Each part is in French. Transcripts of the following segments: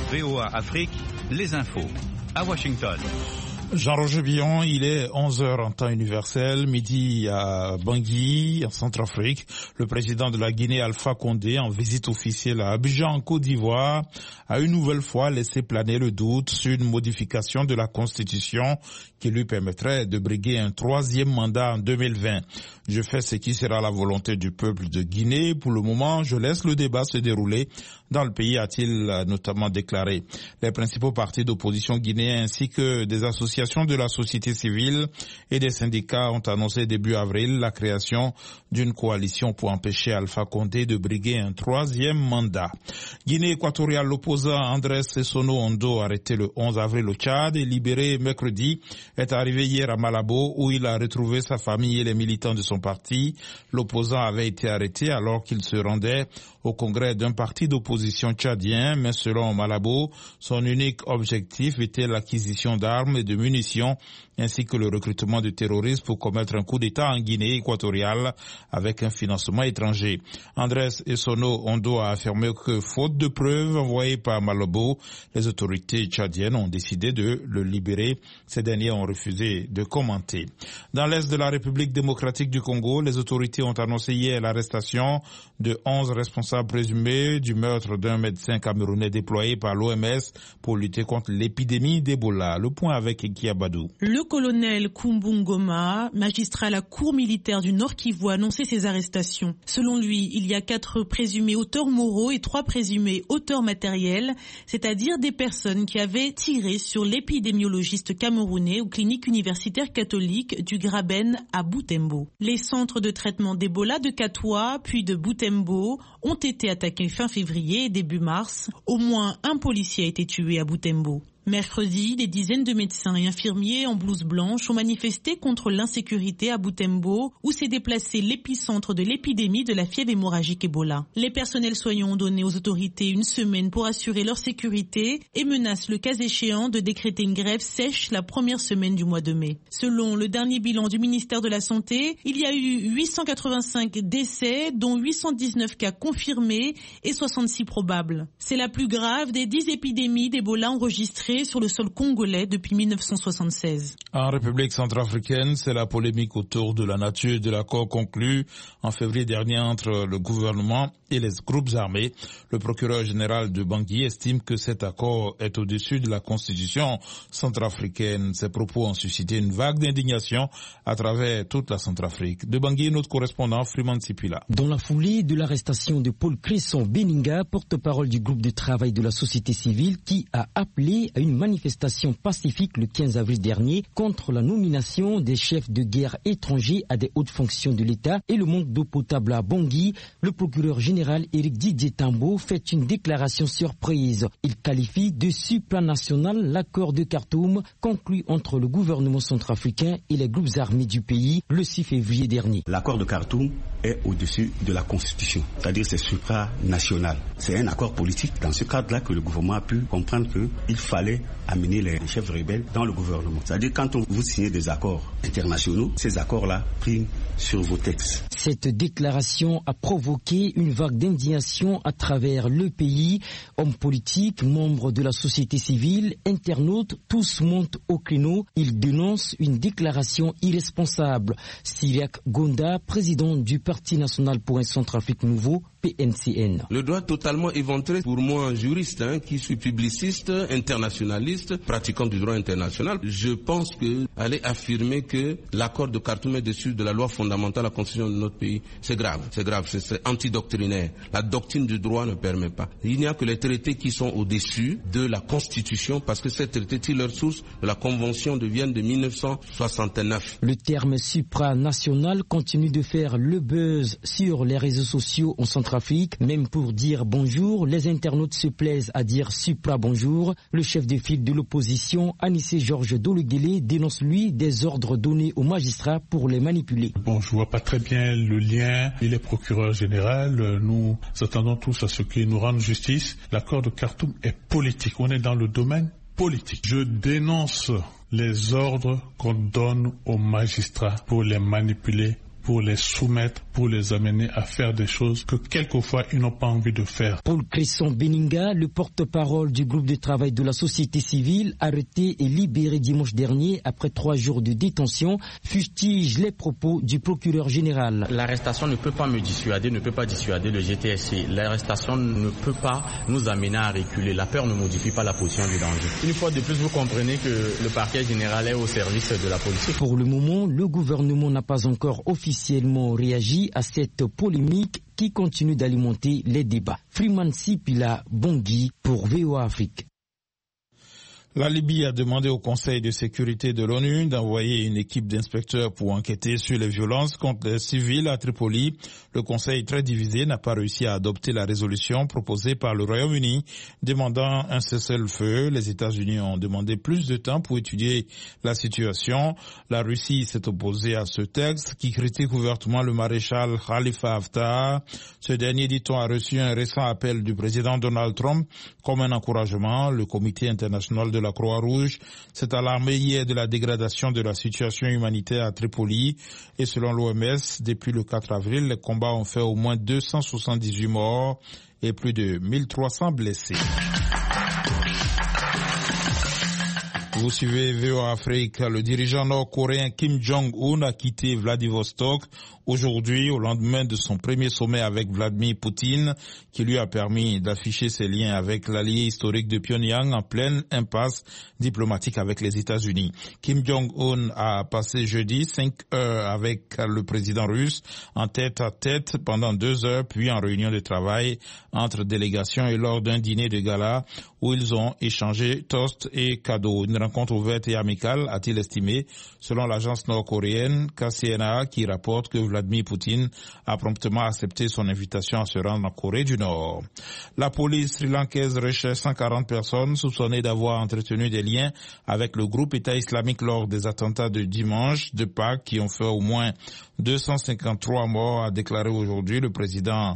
VOA Afrique, les infos. À Washington. Jean-Roger Billon, il est 11h en temps universel, midi à Bangui, en Centrafrique. Le président de la Guinée, Alpha Condé, en visite officielle à Abidjan, en Côte d'Ivoire, a une nouvelle fois laissé planer le doute sur une modification de la Constitution qui lui permettrait de briguer un troisième mandat en 2020. Je fais ce qui sera la volonté du peuple de Guinée. Pour le moment, je laisse le débat se dérouler dans le pays, a-t-il notamment déclaré. Les principaux partis d'opposition guinéens ainsi que des associations de la société civile et des syndicats ont annoncé début avril la création d'une coalition pour empêcher Alpha Condé de briguer un troisième mandat. Guinée équatoriale, l'opposant Andrés Sessono Ondo, arrêté le 11 avril au Tchad et libéré mercredi, est arrivé hier à Malabo où il a retrouvé sa famille et les militants de son parti. L'opposant avait été arrêté alors qu'il se rendait au congrès d'un parti d'opposition tchadien, mais selon Malabo, son unique objectif était l'acquisition d'armes et de munitions ainsi que le recrutement de terroristes pour commettre un coup d'État en Guinée équatoriale avec un financement étranger. Andrés Sessono Ondo a affirmé que, faute de preuves envoyées par Malabo, les autorités tchadiennes ont décidé de le libérer. Ces derniers ont refusé de commenter. Dans l'est de la République démocratique du Congo, les autorités ont annoncé hier l'arrestation de 11 responsables présumés du meurtre d'un médecin camerounais déployé par l'OMS pour lutter contre l'épidémie d'Ebola. Le point avec Eki Abadou. Le colonel Kumbungoma, magistrat à la cour militaire du Nord Kivu, a annoncé ces arrestations. Selon lui, il y a 4 présumés auteurs moraux et 3 présumés auteurs matériels, c'est-à-dire des personnes qui avaient tiré sur l'épidémiologiste camerounais aux cliniques universitaires catholiques du Graben à Butembo. Les centres de traitement d'Ebola de Katwa puis de Butembo ont été attaqués fin février et début mars. Au moins un policier a été tué à Butembo. Mercredi, des dizaines de médecins et infirmiers en blouse blanche ont manifesté contre l'insécurité à Butembo, où s'est déplacé l'épicentre de l'épidémie de la fièvre hémorragique Ebola. Les personnels soignants ont donné aux autorités une semaine pour assurer leur sécurité et menacent le cas échéant de décréter une grève sèche la première semaine du mois de mai. Selon le dernier bilan du ministère de la Santé, il y a eu 885 décès, dont 819 cas confirmés et 66 probables. C'est la plus grave des 10 épidémies d'Ebola enregistrées sur le sol congolais depuis 1976. En République centrafricaine, c'est la polémique autour de la nature de l'accord conclu en février dernier entre le gouvernement et les groupes armés. Le procureur général de Bangui estime que cet accord est au-dessus de la constitution centrafricaine. Ces propos ont suscité une vague d'indignation à travers toute la Centrafrique. De Bangui, notre correspondant Freeman Sipila. Dans la foulée de l'arrestation de Paul Cresson Beninga, porte-parole du groupe de travail de la société civile, qui a appelé à une manifestation pacifique le 15 avril dernier contre la nomination des chefs de guerre étrangers à des hautes fonctions de l'État et le manque d'eau potable à Bangui, le procureur général Éric Didier Tambo fait une déclaration surprise. Il qualifie de supranational l'accord de Khartoum conclu entre le gouvernement centrafricain et les groupes armés du pays le 6 février dernier. L'accord de Khartoum est au-dessus de la Constitution, c'est-à-dire c'est supranational. C'est un accord politique dans ce cadre-là que le gouvernement a pu comprendre qu'il fallait amener les chefs rebelles dans le gouvernement. C'est-à-dire quand vous signez des accords internationaux, ces accords-là priment sur vos textes. Cette déclaration a provoqué une vague d'indignation à travers le pays. Hommes politiques, membres de la société civile, internautes, tous montent au créneau. Ils dénoncent une déclaration irresponsable. Syriac Gonda, président du Parti national pour un Centrafrique nouveau, PNCN. Le droit totalement éventré pour moi, juriste, qui suis publiciste, internationaliste, pratiquant du droit international. Je pense que aller affirmer que l'accord de Khartoum est dessus de la loi fondamentale, la constitution de notre pays, c'est grave, c'est antidoctrinaire. La doctrine du droit ne permet pas. Il n'y a que les traités qui sont au-dessus de la constitution parce que ces traités tirent leur source de la convention de Vienne de 1969. Le terme supranational continue de faire le buzz sur les réseaux sociaux en Centrafrique. Même pour dire bonjour, les internautes se plaisent à dire supra-bonjour. Le chef de file de l'opposition, Anissé Georges Dologuélé, dénonce lui des ordres donnés aux magistrats pour les manipuler. Bon, je vois pas très bien le lien. Il est procureur général. Nous attendons tous à ce qu'il nous rende justice. L'accord de Khartoum est politique. On est dans le domaine politique. Je dénonce les ordres qu'on donne aux magistrats pour les manipuler pour les soumettre, pour les amener à faire des choses que quelquefois ils n'ont pas envie de faire. Paul Cresson Beninga, le porte-parole du groupe de travail de la société civile, arrêté et libéré dimanche dernier après 3 jours de détention, fustige les propos du procureur général. L'arrestation ne peut pas me dissuader, ne peut pas dissuader le GTSC. L'arrestation ne peut pas nous amener à reculer. La peur ne modifie pas la position du danger. Une fois de plus, vous comprenez que le parquet général est au service de la police. Pour le moment, le gouvernement n'a pas encore officiellement réagi à cette polémique qui continue d'alimenter les débats. Freeman Sipila Bangui pour VOA Afrique. La Libye a demandé au Conseil de sécurité de l'ONU d'envoyer une équipe d'inspecteurs pour enquêter sur les violences contre les civils à Tripoli. Le Conseil, très divisé, n'a pas réussi à adopter la résolution proposée par le Royaume-Uni demandant un cessez-le-feu. Les États-Unis ont demandé plus de temps pour étudier la situation. La Russie s'est opposée à ce texte qui critique ouvertement le maréchal Khalifa Haftar. Ce dernier, dit-on, a reçu un récent appel du président Donald Trump comme un encouragement. Le Comité international de la Croix-Rouge s'est alarmé hier de la dégradation de la situation humanitaire à Tripoli et selon l'OMS, depuis le 4 avril, les combats ont fait au moins 278 morts et plus de 1300 blessés. Vous suivez VOA Afrique. Le dirigeant nord-coréen Kim Jong-un a quitté Vladivostok aujourd'hui au lendemain de son premier sommet avec Vladimir Poutine qui lui a permis d'afficher ses liens avec l'allié historique de Pyongyang en pleine impasse diplomatique avec les États-Unis. Kim Jong-un a passé jeudi 5 heures avec le président russe en tête à tête pendant 2 heures puis en réunion de travail entre délégations et lors d'un dîner de gala où ils ont échangé toasts et cadeaux. Une rencontre ouverte et amicale, a-t-il estimé, selon l'agence nord-coréenne KCNA qui rapporte que Vladimir Poutine a promptement accepté son invitation à se rendre en Corée du Nord. La police sri-lankaise recherche 140 personnes soupçonnées d'avoir entretenu des liens avec le groupe État islamique lors des attentats de dimanche de Pâques qui ont fait au moins 253 morts, a déclaré aujourd'hui le président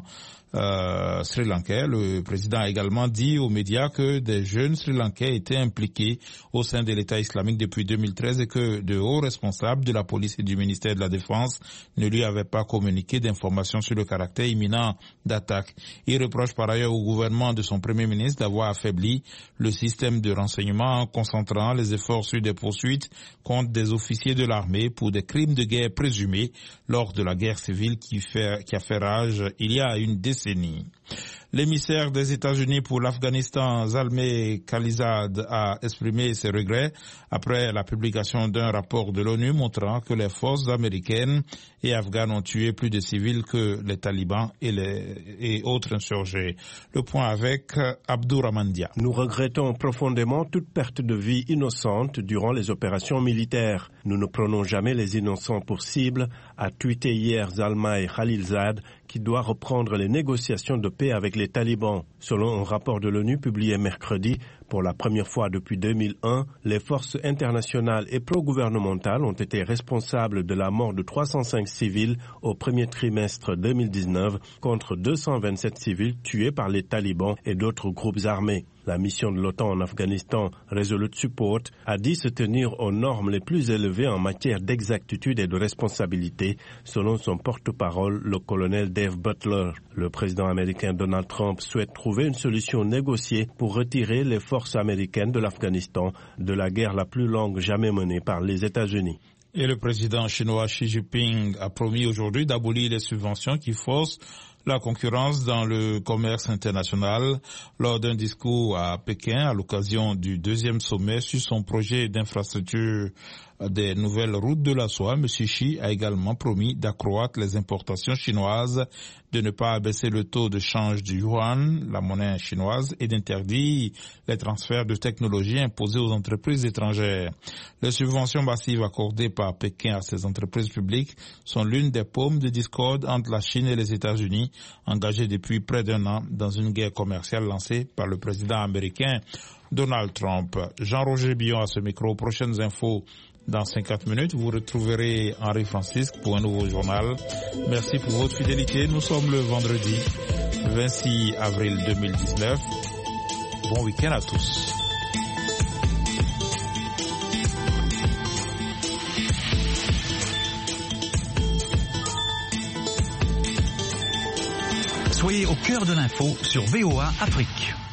sri-lankais. Le président a également dit aux médias que des jeunes sri-lankais étaient impliqués au sein de l'État islamique depuis 2013 et que de hauts responsables de la police et du ministère de la Défense ne lui avaient pas communiqué d'informations sur le caractère imminent d'attaque. Il reproche par ailleurs au gouvernement de son premier ministre d'avoir affaibli le système de renseignement en concentrant les efforts sur des poursuites contre des officiers de l'armée pour des crimes de guerre présumés lors de la guerre civile qui a fait rage il y a une décennie. L'émissaire des États-Unis pour l'Afghanistan, Zalmay Khalilzad, a exprimé ses regrets après la publication d'un rapport de l'ONU montrant que les forces américaines et afghanes ont tué plus de civils que les talibans et autres insurgés. Le point avec Abdouramandia. Nous regrettons profondément toute perte de vie innocente durant les opérations militaires. Nous ne prenons jamais les innocents pour cible, a tweeté hier Zalmay Khalilzad, qui doit reprendre les négociations de paix avec les talibans. Selon un rapport de l'ONU publié mercredi, pour la première fois depuis 2001, les forces internationales et pro-gouvernementales ont été responsables de la mort de 305 civils au premier trimestre 2019 contre 227 civils tués par les talibans et d'autres groupes armés. La mission de l'OTAN en Afghanistan, Resolute Support, a dit se tenir aux normes les plus élevées en matière d'exactitude et de responsabilité, selon son porte-parole, le colonel Dave Butler. Le président américain Donald Trump souhaite trouver une solution négociée pour retirer les forces américaines de l'Afghanistan de la guerre la plus longue jamais menée par les États-Unis. Et le président chinois Xi Jinping a promis aujourd'hui d'abolir les subventions qui forcent la concurrence dans le commerce international. Lors d'un discours à Pékin à l'occasion du 2e sommet sur son projet d'infrastructure des nouvelles routes de la soie, M. Xi a également promis d'accroître les importations chinoises, de ne pas abaisser le taux de change du yuan, la monnaie chinoise, et d'interdire les transferts de technologies imposés aux entreprises étrangères. Les subventions massives accordées par Pékin à ces entreprises publiques sont l'une des paumes de discorde entre la Chine et les États-Unis, engagées depuis près d'1 an dans une guerre commerciale lancée par le président américain Donald Trump. Jean-Roger Billon à ce micro. Prochaines infos dans 50 minutes. Vous retrouverez Henri Francisque pour un nouveau journal. Merci pour votre fidélité. Nous sommes le vendredi 26 avril 2019. Bon week-end à tous. Soyez au cœur de l'info sur VOA Afrique.